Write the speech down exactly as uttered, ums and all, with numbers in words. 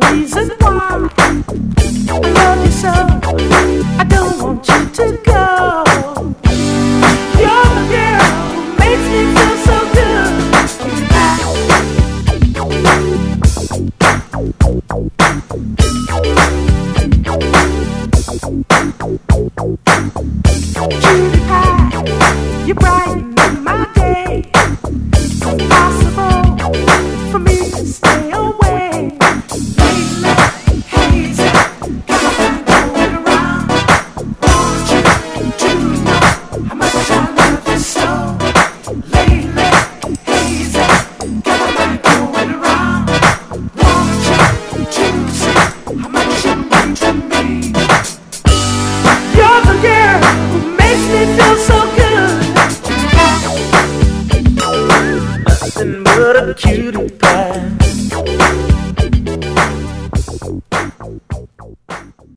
reason why I love you so. I don't want you to go. You're the girl who makes me feel so good. Cutie pie, you brighten my day. It's impossible for me to stay away. Lately, hazy, got my mind going around. Want you to know how much I love you so. Lately, hazy, got my mind going around. Want you to see how much you mean to me. You're the girl who makes me feel so good. Nothing but a cutie pie.